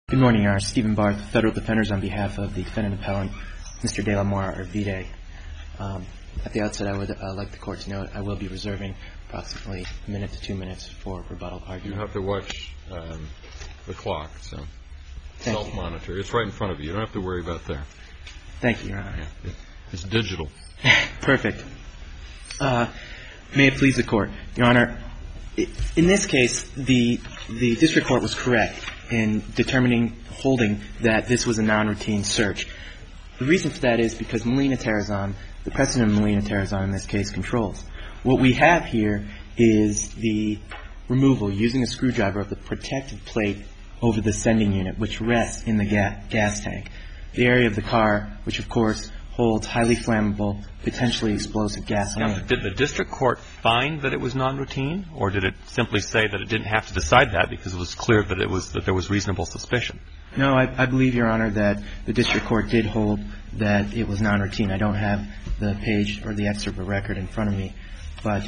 Good morning, Your Honor. Stephen Barth, Federal Defenders, on behalf of the defendant appellant, Mr. De La Mora Arvide. At the outset, I would like the Court to note I will be reserving approximately a minute to 2 minutes for rebuttal argument. You have to watch the clock, so self-monitor. It's right in front of you. You don't have to worry about there. Thank you, Your Honor. Yeah. It's digital. Perfect. May it please the Court. Your Honor, in this case, the District Court was correct in holding that this was a non-routine search. The reason for that is because Molina-Terrazon, the precedent of Molina-Terrazon in this case, controls. What we have here is the removal, using a screwdriver, of the protective plate over the sending unit, which rests in the gas tank. The area of the car, which of course holds highly flammable, potentially explosive gasoline. Now, did the District Court find that it was non-routine, or did it simply say that it didn't have to decide that because it was clear that there was reasonable suspicion? No, I believe, Your Honor, that the District Court did hold that it was non-routine. I don't have the page or the excerpt of the record in front of me, but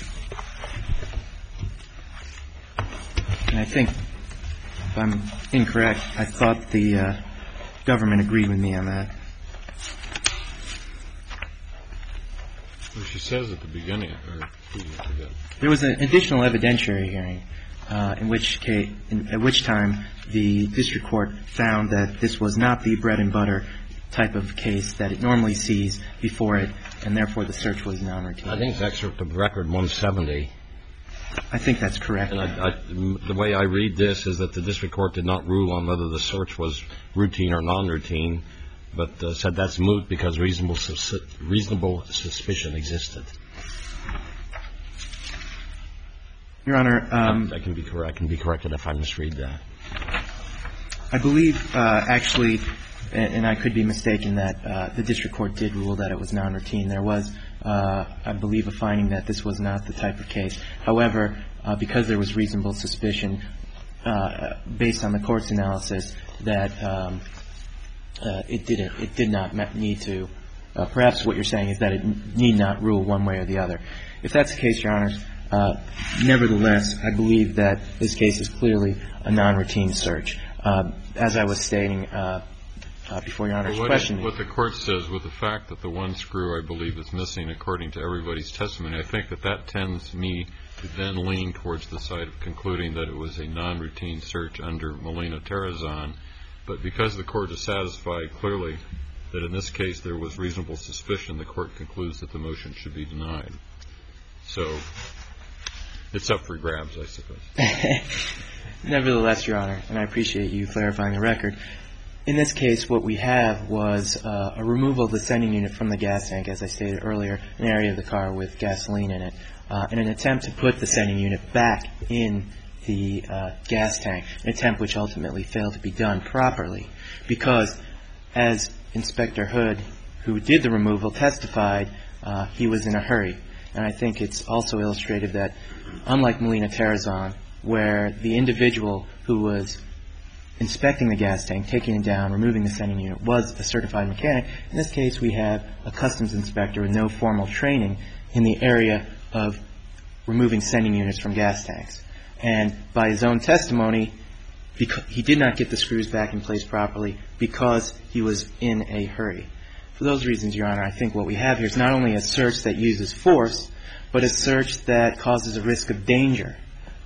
and I think, if I'm incorrect, I thought the government agreed with me on that. Well, she says at the beginning, there was an additional evidentiary hearing, at which time the District Court found that this was not the bread and butter type of case that it normally sees before it, and therefore the search was non-routine. I think it's excerpt of record 170. I think that's correct. And the way I read this is that the District Court did not rule on whether the search was routine or non-routine, but said that's moot because reasonable suspicion existed. Your Honor, I can be corrected if I misread that. I believe, actually, and I could be mistaken, that the District Court did rule that it was non-routine. There was, I believe, a finding that this was not the type of case. However, because there was reasonable suspicion, based on the Court's analysis, that it did not need to. Perhaps what you're saying is that it need not rule one way or the other. If that's the case, Your Honors, nevertheless, I believe that this case is clearly a non-routine search. As I was stating before Your Honor's question. What the Court says with the fact that the one screw, I believe, is missing according to everybody's testimony, I think that tends me to then lean towards the side of concluding that it was a non-routine search under Molina-Terrazon. But because the Court is satisfied clearly that in this case there was reasonable suspicion, the Court concludes that the motion should be denied. So it's up for grabs, I suppose. Nevertheless, Your Honor, and I appreciate you clarifying the record, in this case what we have was a removal of the sending unit from the gas tank, as I stated earlier, an area of the car with gasoline in it, in an attempt to put the sending unit back in the gas tank, an attempt which ultimately failed to be done properly because, as Inspector Hood, who did the removal, testified, he was in a hurry. And I think it's also illustrated that, unlike Molina-Terrazon, where the individual who was inspecting the gas tank, taking it down, removing the sending unit, was a certified mechanic, in this case we have a customs inspector with no formal training in the area of removing sending units from gas tanks. And by his own testimony, he did not get the screws back in place properly because he was in a hurry. For those reasons, Your Honor, I think what we have here is not only a search that uses force, but a search that causes a risk of danger.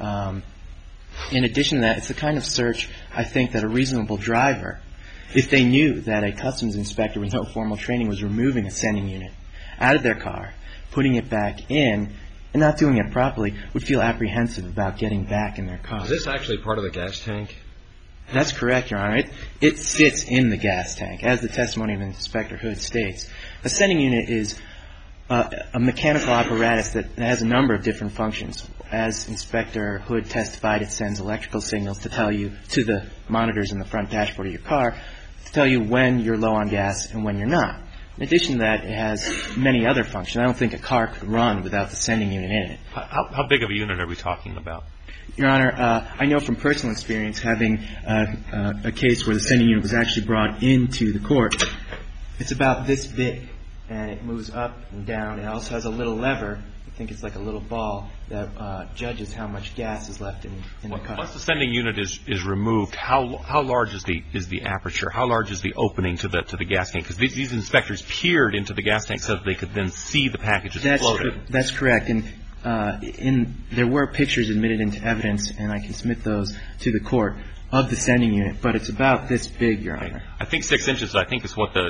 In addition to that, it's the kind of search, I think, that a reasonable driver, if they knew that a customs inspector with no formal training was removing a sending unit out of their car, putting it back in, and not doing it properly, would feel apprehensive about getting back in their car. Is this actually part of the gas tank? That's correct, Your Honor. It sits in the gas tank, as the testimony of Inspector Hood states. A sending unit is a mechanical apparatus that has a number of different functions. As Inspector Hood testified, it sends electrical signals to tell you, to the monitors in the front dashboard of your car, to tell you when you're low on gas and when you're not. In addition to that, it has many other functions. I don't think a car could run without the sending unit in it. How big of a unit are we talking about? Your Honor, I know from personal experience, having a case where the sending unit was actually brought into the court, it's about this big. and it moves up and down. It also has a little lever, I think it's like a little ball, that judges how much gas is left in the car. Once the sending unit is removed, how large is the aperture? How large is the opening to the gas tank? Because these inspectors peered into the gas tank so that they could then see the packages floating. That's correct. And there were pictures admitted into evidence, and I can submit those to the court, of the sending unit, but it's about this big, Your Honor. I think 6 inches. I think is what the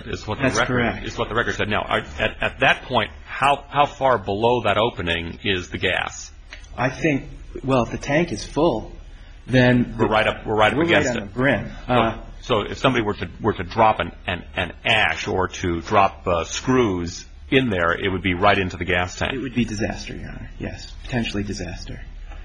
record said. Now, at that point, how far below that opening is the gas? I think, well, if the tank is full, then we're right up against on the brim. So if somebody were to drop an ash or to drop screws in there, it would be right into the gas tank. It would be disaster, Your Honor. Yes, potentially disaster.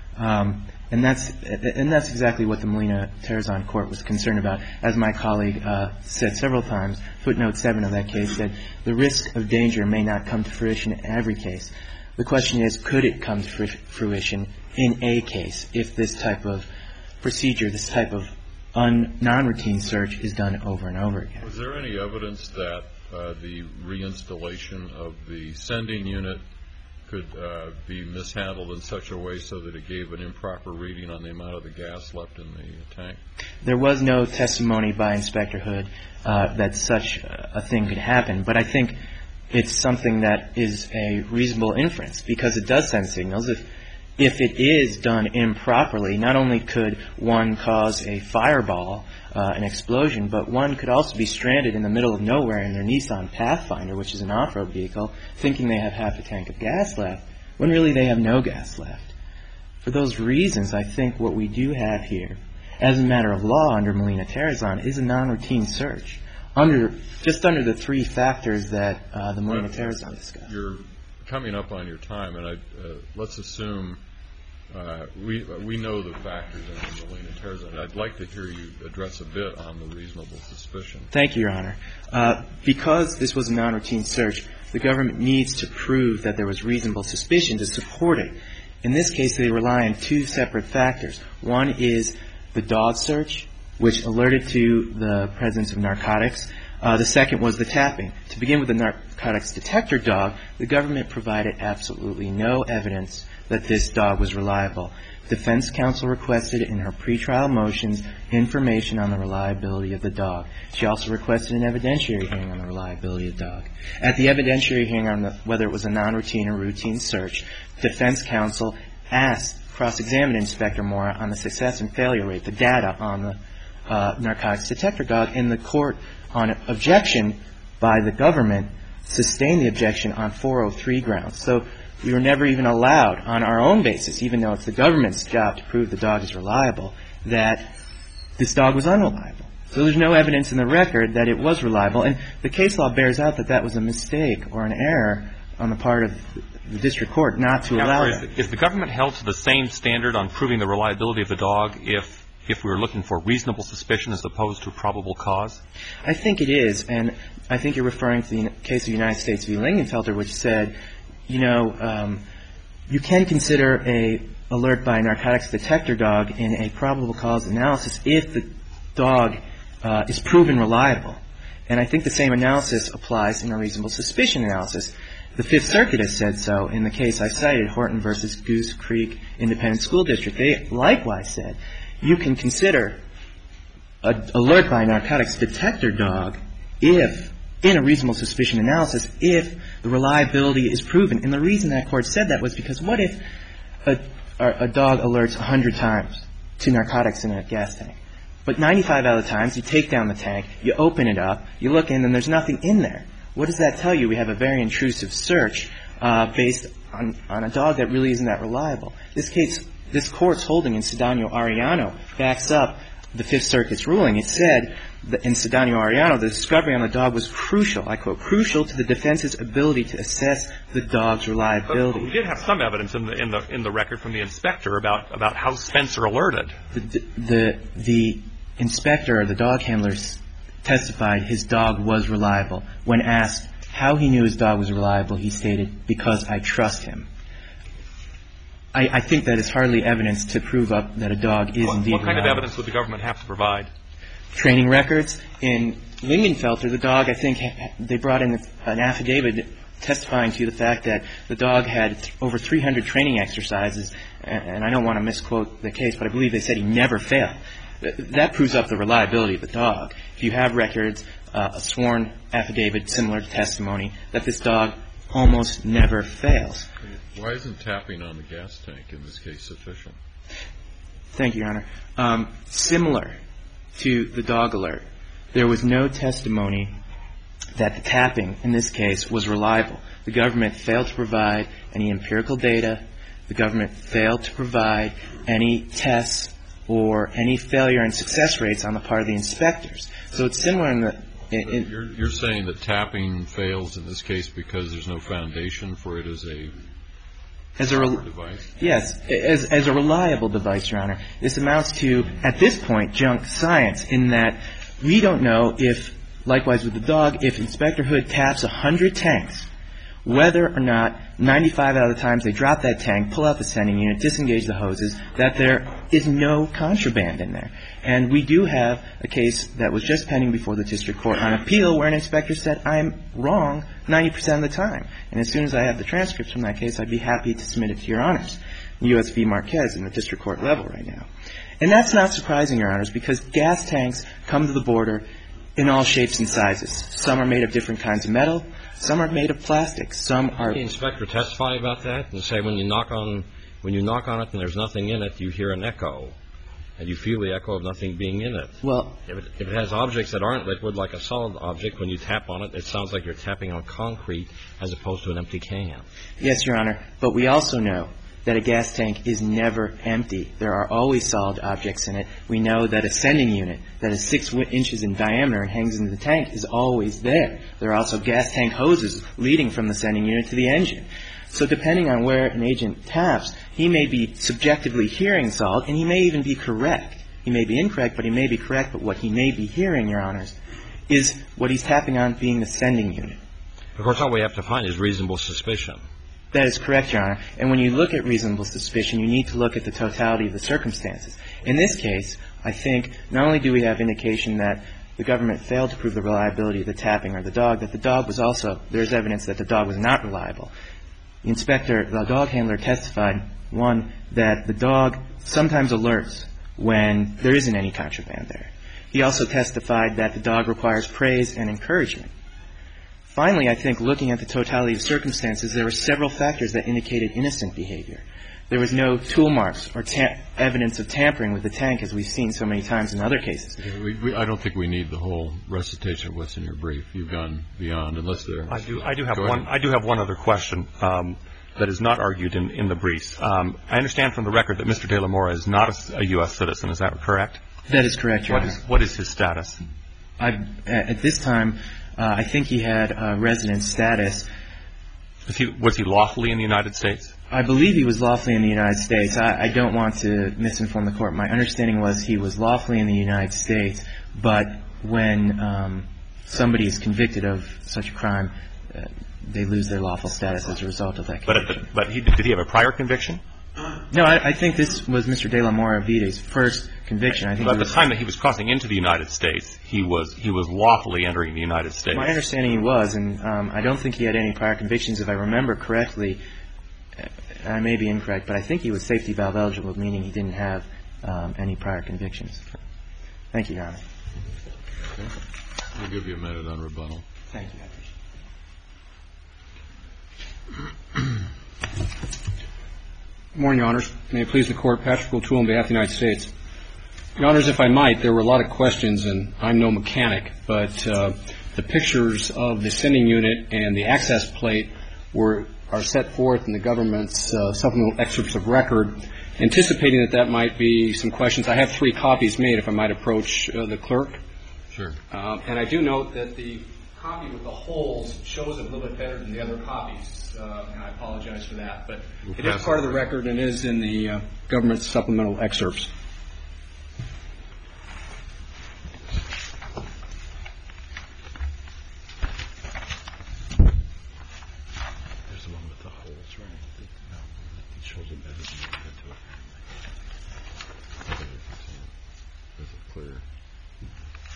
And that's exactly what the Molina-Terrazon court was concerned about. As my colleague said several times, footnote 7 of that case said, the risk of danger may not come to fruition in every case. The question is, could it come to fruition in a case if this type of procedure, this type of non-routine search is done over and over again? Was there any evidence that the reinstallation of the sending unit could be mishandled in such a way so that it gave an improper reading on the amount of the gas left in the tank? There was no testimony by Inspector Hood that such a thing could happen, but I think it's something that is a reasonable inference because it does send signals. If it is done improperly, not only could one cause a fireball, an explosion, but one could also be stranded in the middle of nowhere in their Nissan Pathfinder, which is an off-road vehicle, thinking they have half a tank of gas left, when really they have no gas left. For those reasons, I think what we do have here, as a matter of law under Molina-Terrazon, is a non-routine search, just under the 3 factors that the Molina-Terrazon discussed. You're coming up on your time, and let's assume we know the factors in Molina-Terrazon. I'd like to hear you address a bit on the reasonable suspicion. Thank you, Your Honor. Because this was a non-routine search, the government needs to prove that there was reasonable suspicion to support it. In this case, they rely on 2 separate factors. One is the dog search, which alerted to the presence of narcotics. The second was the tapping. To begin with the narcotics detector dog, the government provided absolutely no evidence that this dog was reliable. Defense counsel requested in her pretrial motions information on the reliability of the dog. She also requested an evidentiary hearing on the reliability of the dog. At the evidentiary hearing on whether it was a non-routine or routine search, defense counsel cross-examined Inspector Mora on the success and failure rate, the data on the narcotics detector dog, and the court, on objection by the government, sustained the objection on 403 grounds. So we were never even allowed on our own basis, even though it's the government's job to prove the dog is reliable, that this dog was unreliable. So there's no evidence in the record that it was reliable. And the case law bears out that that was a mistake or an error on the part of the district court not to allow that. Is the government held to the same standard on proving the reliability of the dog if we were looking for reasonable suspicion as opposed to probable cause? I think it is. And I think you're referring to the case of United States v. Lingenfelter, which said, you can consider a alert by a narcotics detector dog in a probable cause analysis if the dog is proven reliable. And I think the same analysis applies in a reasonable suspicion analysis. The Fifth Circuit has said so in the case I cited, Horton v. Goose Creek Independent School District. They likewise said you can consider an alert by a narcotics detector dog if, in a reasonable suspicion analysis, if the reliability is proven. And the reason that court said that was because what if a dog alerts 100 times to narcotics in a gas tank? But 95 out of the times, you take down the tank, you open it up, you look in, and there's nothing in there. What does that tell you? We have a very intrusive search based on a dog that really isn't that reliable. This court's holding in Cedano-Arellano backs up the Fifth Circuit's ruling. It said that in Cedano-Arellano, the discovery on the dog was crucial, I quote, crucial to the defense's ability to assess the dog's reliability. But we did have some evidence in the record from the inspector about how Spencer alerted. The inspector, the dog handler, testified his dog was reliable. When asked how he knew his dog was reliable, he stated, because I trust him. I think that is hardly evidence to prove up that a dog is indeed reliable. What kind of evidence would the government have to provide? training records. In Lingenfelter, the dog, I think, they brought in an affidavit testifying to the fact that the dog had over 300 training exercises, and I don't want to misquote the case, but I believe they said he never failed. That proves up the reliability of the dog. If you have records, a sworn affidavit similar to testimony, that this dog almost never fails. Why isn't tapping on the gas tank in this case sufficient? Thank you, Your Honor. Similar to the dog alert, there was no testimony that the tapping in this case was reliable. The government failed to provide any empirical data. The government failed to provide any tests or any failure and success rates on the part of the inspectors. So it's similar in the... You're saying that tapping fails in this case because there's no foundation for it as a device? Yes, as a reliable device, Your Honor. This amounts to, at this point, junk science in that we don't know if, likewise with the dog, if Inspector Hood taps 100 tanks, whether or not 95 out of the times they drop that tank, pull out the sending unit, disengage the hoses, that there is no contraband in there. And we do have a case that was just pending before the district court on appeal where an inspector said, I'm wrong 90% of the time. And as soon as I have the transcripts from that case, I'd be happy to submit it to Your Honors. U.S. v. Marquez in the district court level right now. And that's not surprising, Your Honors, because gas tanks come to the border in all shapes and sizes. Some are made of different kinds of metal. Some are made of plastic. Some are... Did the inspector testify about that and say when you knock on it and there's nothing in it, you hear an echo, and you feel the echo of nothing being in it? Well... If it has objects that aren't liquid, like a solid object, when you tap on it, it sounds like you're tapping on concrete as opposed to an empty can. Yes, Your Honor. But we also know that a gas tank is never empty. There are always solid objects in it. We know that a sending unit that is 6 inches in diameter and hangs in the tank is always there. There are also gas tank hoses leading from the sending unit to the engine. So depending on where an agent taps, he may be subjectively hearing solid, and he may even be correct. He may be incorrect, but he may be correct. But what he may be hearing, Your Honors, is what he's tapping on being the sending unit. Of course, all we have to find is reasonable suspicion. That is correct, Your Honor. And when you look at reasonable suspicion, you need to look at the totality of the circumstances. In this case, I think not only do we have indication that the government failed to prove the reliability of the tapping or the dog, that the dog was also, there's evidence that the dog was not reliable. The dog handler testified, one, that the dog sometimes alerts when there isn't any contraband there. He also testified that the dog requires praise and encouragement. Finally, I think looking at the totality of circumstances, there were several factors that indicated innocent behavior. There was no tool marks or evidence of tampering with the tank, as we've seen so many times in other cases. I don't think we need the whole recitation of what's in your brief. You've gone beyond, unless there. I do have one other question that is not argued in the briefs. I understand from the record that Mr. De La Mora is not a U.S. citizen. Is that correct? That is correct, Your Honor. What is his status? At this time, I think he had resident status. Was he lawfully in the United States? I believe he was lawfully in the United States. I don't want to misinform the court. My understanding was he was lawfully in the United States, but when somebody is convicted of such a crime, they lose their lawful status as a result of that conviction. But did he have a prior conviction? No, I think this was Mr. De La Mora Vide's first conviction. But at the time that he was crossing into the United States, he was lawfully entering the United States. My understanding he was, and I don't think he had any prior convictions. If I remember correctly, I may be incorrect, but I think he was safety valve eligible, meaning he didn't have any prior convictions. Thank you, Your Honor. Okay. We'll give you a minute on rebuttal. Thank you. Good morning, Your Honors. May it please the Court, Patrick O'Toole on behalf of the United States. Your Honors, if I might, there were a lot of questions, and I'm no mechanic, but the pictures of the sending unit and the access plate are set forth in the government's supplemental excerpts of record, anticipating that might be some questions. I have 3 copies made, if I might approach the clerk. Sure. And I do note that the copy with the holes shows it a little bit better than the other copies. And I apologize for that. But it is part of the record and is in the government's supplemental excerpts. There's the one with the holes, right? It shows it better than the other two. Is it clear?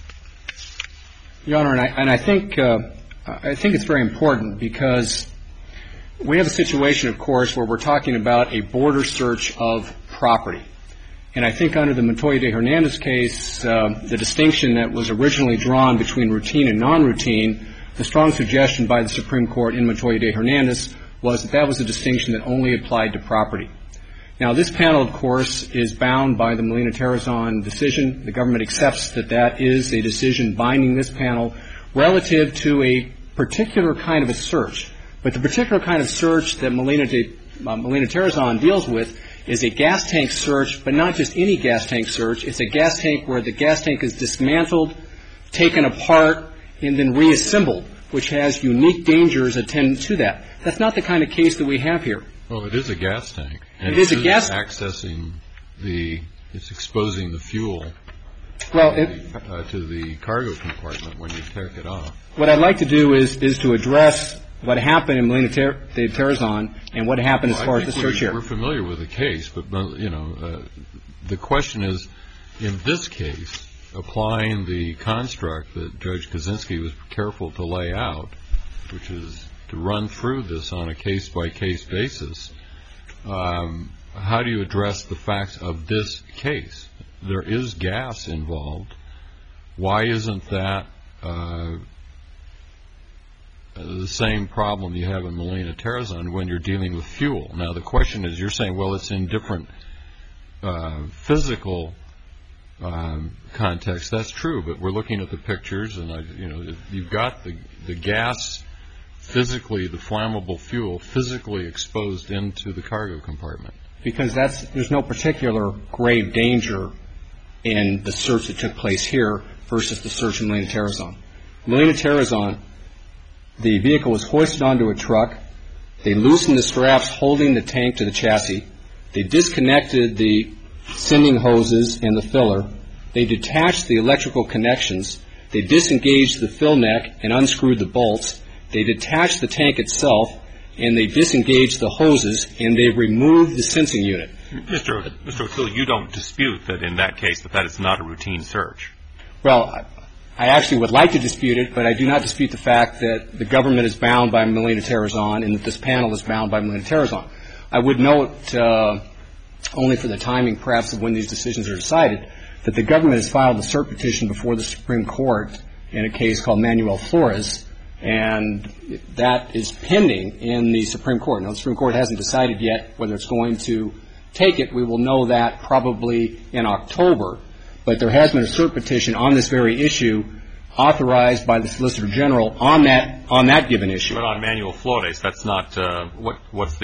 Your Honor, and I think it's very important because we have a situation, of course, where we're talking about a border search of property. And I think under the Montoya de Hernandez case, the distinction that was originally drawn between routine and non-routine, the strong suggestion by the Supreme Court in Montoya de Hernandez was that that was a distinction that only applied to property. Now, this panel, of course, is bound by the Molina-Terrazon decision. The government accepts that that is a decision binding this panel relative to a particular kind of a search. But the particular kind of search that Molina-Terrazon deals with is a gas tank search, but not just any gas tank search. It's a gas tank where the gas tank is dismantled, taken apart, and then reassembled, which has unique dangers attendant to that. That's not the kind of case that we have here. Well, it is a gas tank. And it is a gas accessing it's exposing the fuel to the cargo compartment when you take it off. What I'd like to do is to address what happened in Molina-Terrazon and what happened as far as the search here. We're familiar with the case, but, the question is, in this case, applying the construct that Judge Kaczynski was careful to lay out, which is to run through this on a case-by-case basis, how do you address the facts of this case? There is gas involved. Why isn't that the same problem you have in Molina-Terrazon when you're dealing with fuel? Now, the question is, you're saying, well, it's in different physical context. That's true, but we're looking at the pictures, and you've got the gas physically, the flammable fuel physically exposed into the cargo compartment. Because there's no particular grave danger in the search that took place here versus the search in Molina-Terrazon. Molina-Terrazon, the vehicle was hoisted onto a truck. They loosened the straps holding the tank to the chassis. They disconnected the sending hoses and the filler. They detached the electrical connections. They disengaged the fill neck and unscrewed the bolts. They detached the tank itself, and they disengaged the hoses, and they removed the sensing unit. Mr. O'Toole, you don't dispute that in that case that is not a routine search. Well, I actually would like to dispute it, but I do not dispute the fact that the government is bound by Molina-Terrazon and that this panel is bound by Molina-Terrazon. I would note, only for the timing perhaps of when these decisions are decided, that the government has filed a cert petition before the Supreme Court in a case called Manuel Flores, and that is pending in the Supreme Court. Now, the Supreme Court hasn't decided yet whether it's going to take it. We will know that probably in October. But there has been a cert petition on this very issue authorized by the Solicitor General on that given issue. But on Manuel Flores, that's not what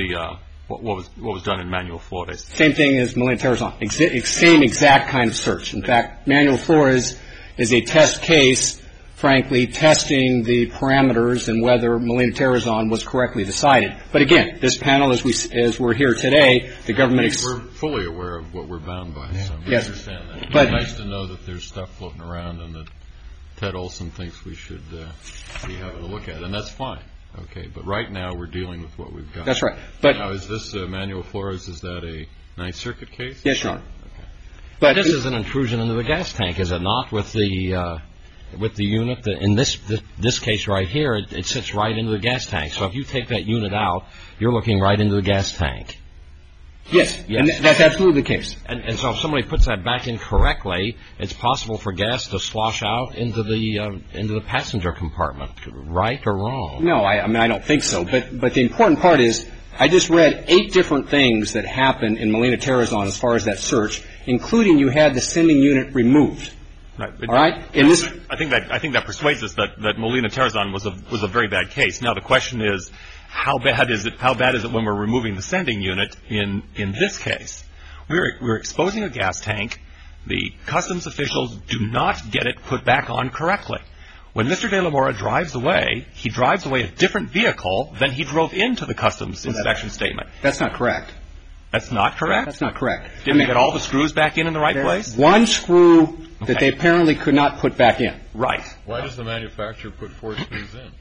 was done in Manuel Flores. Same thing as Molina-Terrazon. Same exact kind of search. In fact, Manuel Flores is a test case, frankly, testing the parameters and whether Molina-Terrazon was correctly decided. But again, this panel, as we're here today, the government we're fully aware of what we're bound by. So we yes. understand that. But it's nice to know that there's stuff floating around and that Ted Olson thinks we should be having a look at, and that's fine. Okay, but right now we're dealing with what we've got. That's right. But now, is this Manuel Flores? Is that a Ninth Circuit case? Yes, Your Honor. Okay. But this is an intrusion into the gas tank, is it not? With the unit, in this case right here, it sits right into the gas tank. So if you take that unit out, you're looking right into the gas tank. Yes. And that's absolutely the case. And so if somebody puts that back in correctly, it's possible for gas to slosh out into the passenger compartment, right or wrong? No, I don't think so. But the important part is, I just read 8 different things that happened in Molina-Terrazon as far as that search, including you had the sending unit removed. Right. All right. I think that persuades us that Molina-Terrazon was a very bad case. Now the question is, how bad is it when we're removing the sending unit in this case? We're exposing a gas tank. The customs officials do not get it put back on correctly. When Mr. De La Mora drives away, he drives away a different vehicle than he drove into the customs inspection statement. That's not correct. That's not correct? That's not correct. Did we get all the screws back in the right place? One screw that they apparently could not put back in. Right. Why does the manufacturer put 4 screws in?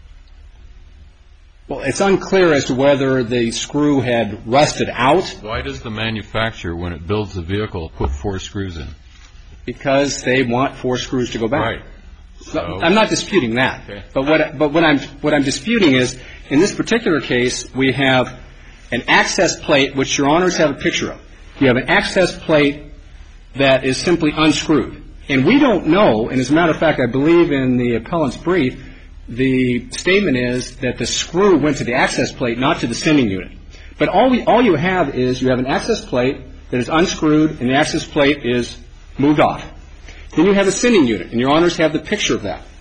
Well, it's unclear as to whether the screw had rusted out. Why does the manufacturer, when it builds the vehicle, put 4 screws in? Because they want 4 screws to go back. Right. I'm not disputing that. Okay. But what I'm disputing is, in this particular case, we have an access plate, which Your Honors have a picture of. You have an access plate that is simply unscrewed. And we don't know, and as a matter of fact, I believe in the appellant's brief, the statement is that the screw went to the access plate, not to the sending unit. But all you have is you have an access plate that is unscrewed and the access plate is moved off. Then you have a sending unit, and Your Honors have the picture of that.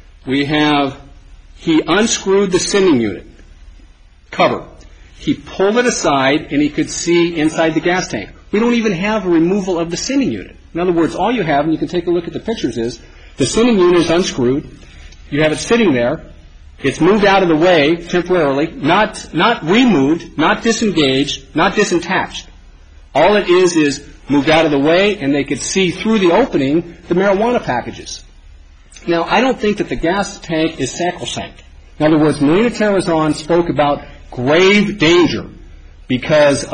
He unscrewed the sending unit cover. He pulled it aside, and he could see inside the gas tank. We don't even have a removal of the sending unit. In other words, all you have, and you can take a look at the pictures, is the sending unit is unscrewed. You have it sitting there. It's moved out of the way temporarily, not removed, not disengaged, not disattached. All it is moved out of the way, and they could see through the opening the marijuana packages. Now, I don't think that the gas tank is sacrosanct. In other words, Melina Terrazon spoke about grave danger because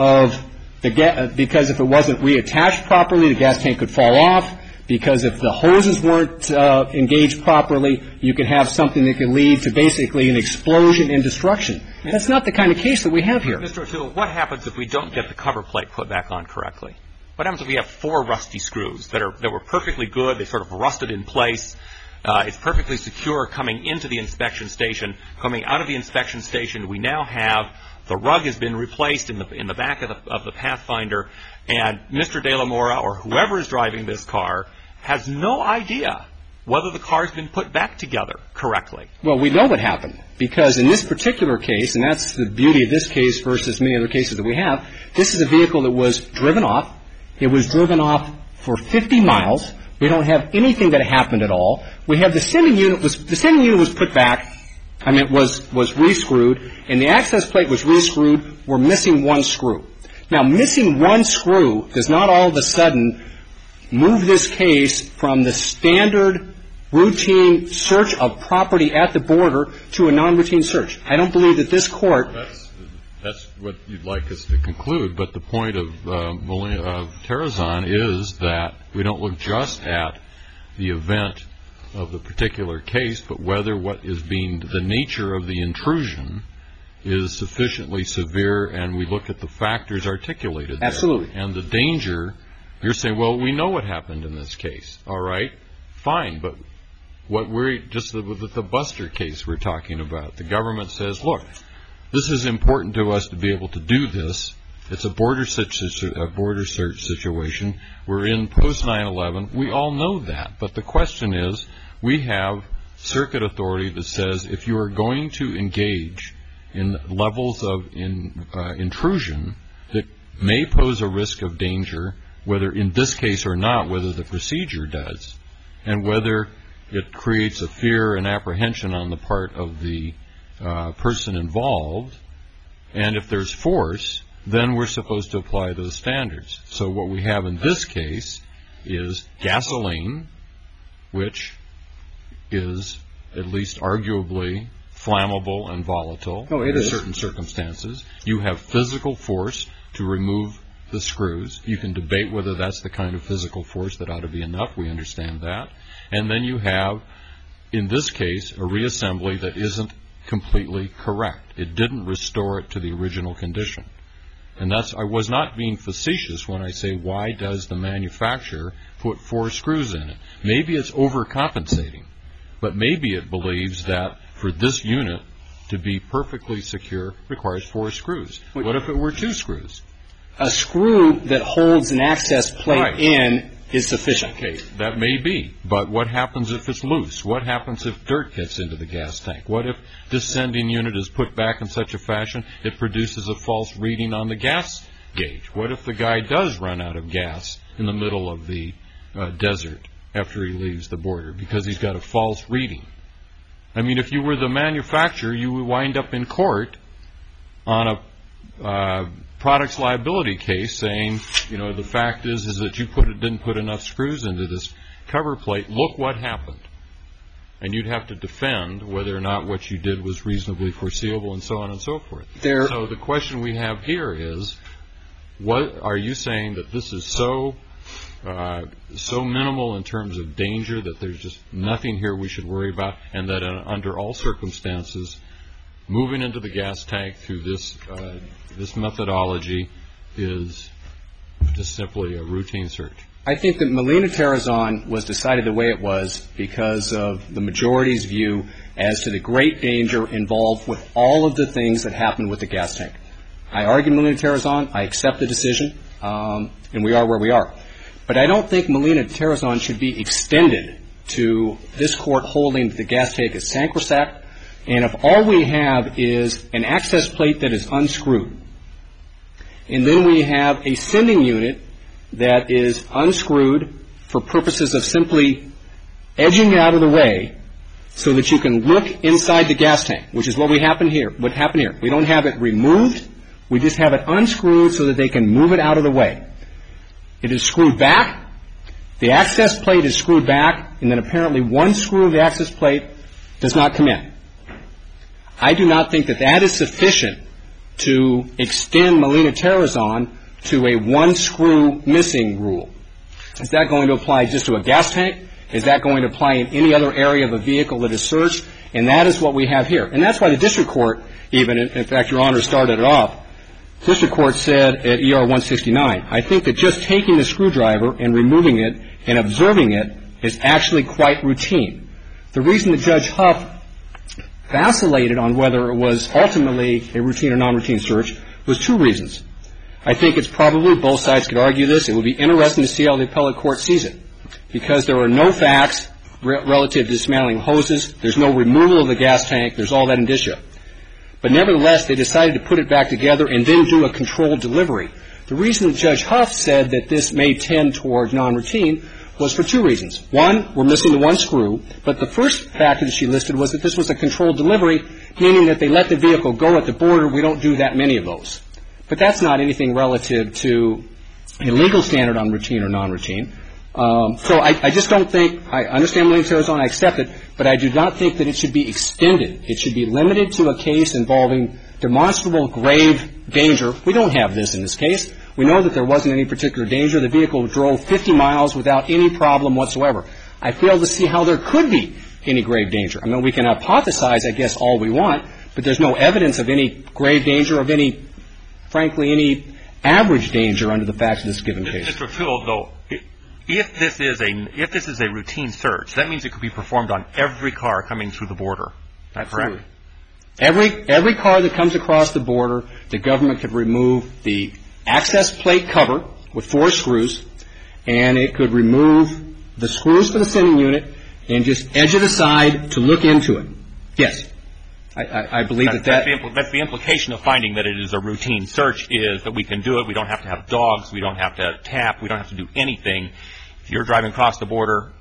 if it wasn't reattached properly, the gas tank could fall off. Because if the hoses weren't engaged properly, you could have something that could lead to basically an explosion and destruction. That's not the kind of case that we have here. Mr. O'Toole, what happens if we don't get the cover plate put back on correctly? What happens if we have 4 rusty screws that were perfectly good, they sort of rusted in place, it's perfectly secure coming into the inspection station, coming out of the inspection station, we now have the rug has been replaced in the back of the Pathfinder, and Mr. De La Mora or whoever is driving this car has no idea whether the car's been put back together correctly. Well, we know what happened, because in this particular case, and that's the beauty of this case versus many other cases that we have, this is a vehicle that was driven off. It was driven off for 50 miles. We don't have anything that happened at all. We have the sending unit was put back. I mean, it was rescrewed, and the access plate was rescrewed. We're missing one screw. Now, missing one screw does not all of a sudden move this case from the standard routine search of property at the border to a non-routine search. I don't believe that this court... That's what you'd like us to conclude, but the point of Terrazon is that we don't look just at the event of the particular case, but whether what is being the nature of the intrusion is sufficiently severe, and we look at the factors articulated there. Absolutely. And the danger, you're saying, well, we know what happened in this case. All right, fine, but what we're just with the Buster case we're talking about, the government says, look, this is important to us to be able to do this. It's a border search situation. We're in post 9/11. We all know that. But the question is, we have circuit authority that says if you are going to engage in levels of intrusion that may pose a risk of danger, whether in this case or not, whether the procedure does, and whether it creates a fear and apprehension on the part of the person involved, and if there's force, then we're supposed to apply those standards. So what we have in this case is gasoline, which is at least arguably flammable and volatile in certain circumstances. You have physical force to remove the screws. You can debate whether that's the kind of physical force that ought to be enough. We understand that. And then you have, in this case, a reassembly that isn't completely correct. It didn't restore it to the original condition. And I was not being facetious when I say, why does the manufacturer put 4 screws in it? Maybe it's overcompensating, but maybe it believes that for this unit to be perfectly secure requires 4 screws. What if it were 2 screws? A screw that holds an access plate in is sufficient. Okay, that may be. But what happens if it's loose? What happens if dirt gets into the gas tank? What if this sending unit is put back in such a fashion it produces a false reading on the gas gauge? What if the guy does run out of gas in the middle of the desert after he leaves the border because he's got a false reading? I mean, if you were the manufacturer, you would wind up in court on a products liability case saying, you know, the fact is that you didn't put enough screws into this cover plate. Look what happened. And you'd have to defend whether or not what you did was reasonably foreseeable and so on and so forth. So the question we have here is, what are you saying that this is so so minimal in terms of danger that there's just nothing here we should worry about, and that under all circumstances, moving into the gas tank through this methodology is just simply a routine search? I think that Molina-Terrazon was decided the way it was because of the majority's view as to the great danger involved with all of the things that happened with the gas tank. I argue Molina-Terrazon. I accept the decision, and we are where we are. But I don't think Molina-Terrazon should be extended to this Court holding that the gas tank is sacrosanct, and if all we have is an access plate that is unscrewed, and then we have a sending unit that is unscrewed for purposes of simply edging it out of the way so that you can look inside the gas tank, which is what happened here. We don't have it removed. We just have it unscrewed so that they can move it out of the way. It is screwed back. The access plate is screwed back, and then apparently one screw of the access plate does not come in. I do not think that that is sufficient to extend Molina-Terrazon to a one-screw missing rule. Is that going to apply just to a gas tank? Is that going to apply in any other area of a vehicle that is searched? And that is what we have here. And that's why the district court, even, in fact, Your Honor started it off, district court said at ER 169, I think that just taking the screwdriver and removing it and observing it is actually quite routine. The reason that Judge Huff vacillated on whether it was ultimately a routine or non-routine search was two reasons. I think it's probably, both sides could argue this, it would be interesting to see how the appellate court sees it. Because there are no facts relative to dismantling hoses, there's no removal of the gas tank, there's all that indicia. But nevertheless, they decided to put it back together and then do a controlled delivery. The reason that Judge Huff said that this may tend toward non-routine was for two reasons. One, we're missing the one screw, but the first factor that she listed was that this was a controlled delivery, meaning that they let the vehicle go at the border. We don't do that many of those. But that's not anything relative to a legal standard on routine or non-routine. So I just don't think, I understand Molina-Terrazon, I accept it, but I do not think that it should be extended. It should be limited to a case involving demonstrable grave danger. We don't have this in this case. We know that there wasn't any particular danger. The vehicle drove 50 miles without any problem whatsoever. I fail to see how there could be any grave danger. I mean, we can hypothesize, I guess, all we want, but there's no evidence of any grave danger, of any, frankly, any average danger under the facts of this given case. Mr. Field, though, if this is a routine search, that means it could be performed on every car coming through the border. Is that correct? Every car that comes across the border, the government could remove the access plate cover with 4 screws, and it could remove the screws for the sending unit and just edge it aside to look into it. Yes. I believe that's the implication of finding that it is a routine search, is that we can do it. We don't have to have dogs. We don't have to tap. We don't have to do anything. If you're driving across the border,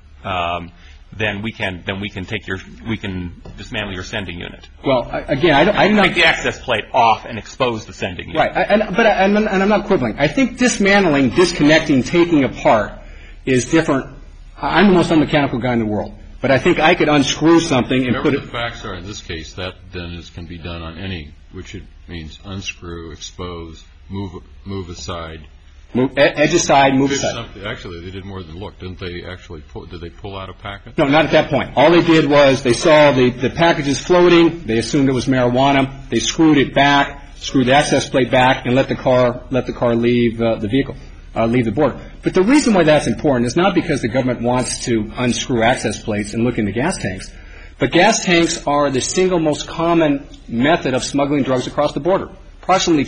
then we can dismantle your sending unit. Well, again, I do not take the access plate off and expose the sending unit. Right. But I'm not quibbling. I think dismantling, disconnecting, taking apart is different. I'm the most unmechanical guy in the world. But I think I could unscrew something and put it. Whatever the facts are in this case, that then can be done on any, which it means unscrew, expose, move aside. Edge aside, move aside. Actually, they did more than look. Didn't they actually did they pull out a package? No, not at that point. All they did was they saw the packages floating. They assumed it was marijuana. They screwed it back, screwed the access plate back, and let the car leave the vehicle, leave the border. But the reason why that's important is not because the government wants to unscrew access plates and look into gas tanks, but gas tanks are the single most common method of smuggling drugs across the border. Approximately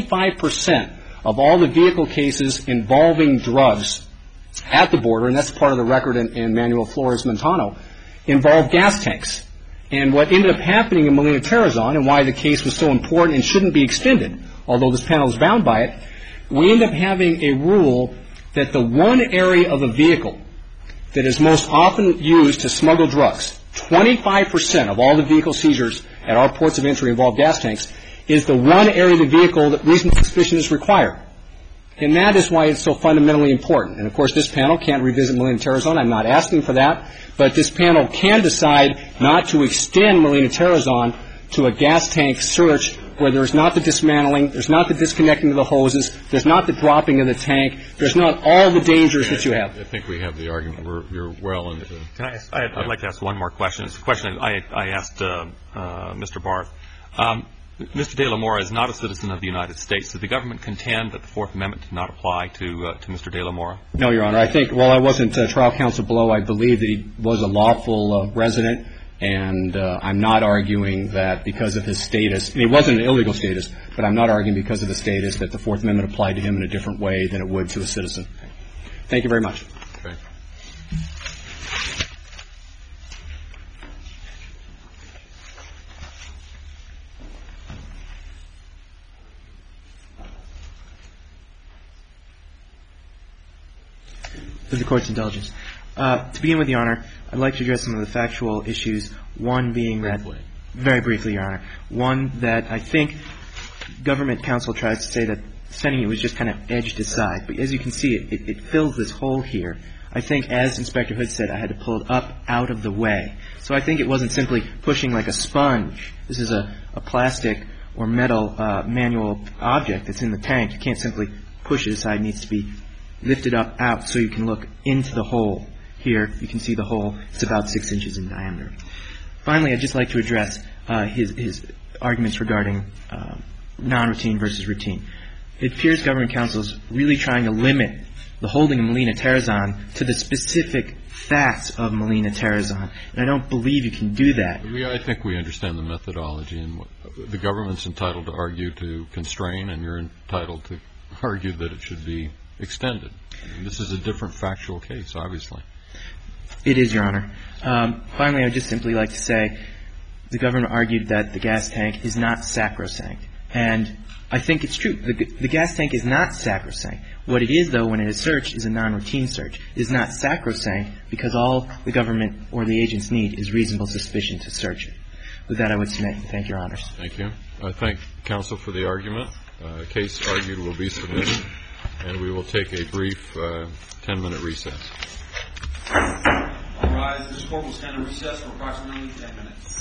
25% of all the vehicle cases involving drugs at the border, and that's part of the record in Manuel Flores-Montano, involve gas tanks. And what ended up happening in Molina-Terrazon, and why the case was so important and shouldn't be extended, although this panel is bound by it, we end up having a rule that the one area of a vehicle that is most often used to smuggle drugs, 25% of all the vehicle seizures at our ports of entry involve gas tanks, is the one area of the vehicle that reasonable suspicion is required. And that is why it's so fundamentally important. And, of course, this panel can't revisit Molina-Terrazon. I'm not asking for that. But this panel can decide not to extend Molina-Terrazon to a gas tank search where there's not the dismantling, there's not the disconnecting of the hoses, there's not the dropping of the tank, there's not all the dangers that you have. I think we have the argument. You're well into it. I'd like to ask one more question. It's a question I asked Mr. Barth. Mr. De La Mora is not a citizen of the United States. Did the government contend that the Fourth Amendment did not apply to Mr. De La Mora? No, Your Honor. I think, while I wasn't trial counsel below, I believe that he was a lawful resident, and I'm not arguing that because of his status. He wasn't an illegal status, but I'm not arguing because of the status that the Fourth Amendment applied to him in a different way than it would to a citizen. Thank you very much. Okay. With the Court's indulgence. To begin with, Your Honor, I'd like to address some of the factual issues, one being that, very briefly, Your Honor, one that I think government counsel tries to say that sending it was just kind of edged aside. But as you can see, it fills this hole here. I think, as Inspector Hood said, I had to pull it up out of the way. So I think it wasn't simply pushing like a sponge. This is a plastic or metal manual object that's in the tank. You can't simply push it aside. It needs to be lifted up out so you can look into the hole. Here, you can see the hole. It's about 6 inches in diameter. Finally, I'd just like to address his arguments regarding non-routine versus routine. It appears government counsel is really trying to limit the holding of Melina Terrazon to the specific facts of Melina Terrazon, and I don't believe you can do that. I think we understand the methodology, and the government's entitled to argue to constrain, and you're entitled to argue that it should be extended. This is a different factual case, obviously. It is, Your Honor. Finally, I'd just simply like to say the government argued that the gas tank is not sacrosanct. And I think it's true. The gas tank is not sacrosanct. What it is, though, when it is searched, is a non-routine search. It is not sacrosanct because all the government or the agents need is reasonable suspicion to search it. With that, I would submit. Thank you, Your Honors. Thank you. I thank counsel for the argument. The case argued will be submitted, and we will take a brief 10-minute recess. All rise. This court will stand in recess for approximately 10 minutes.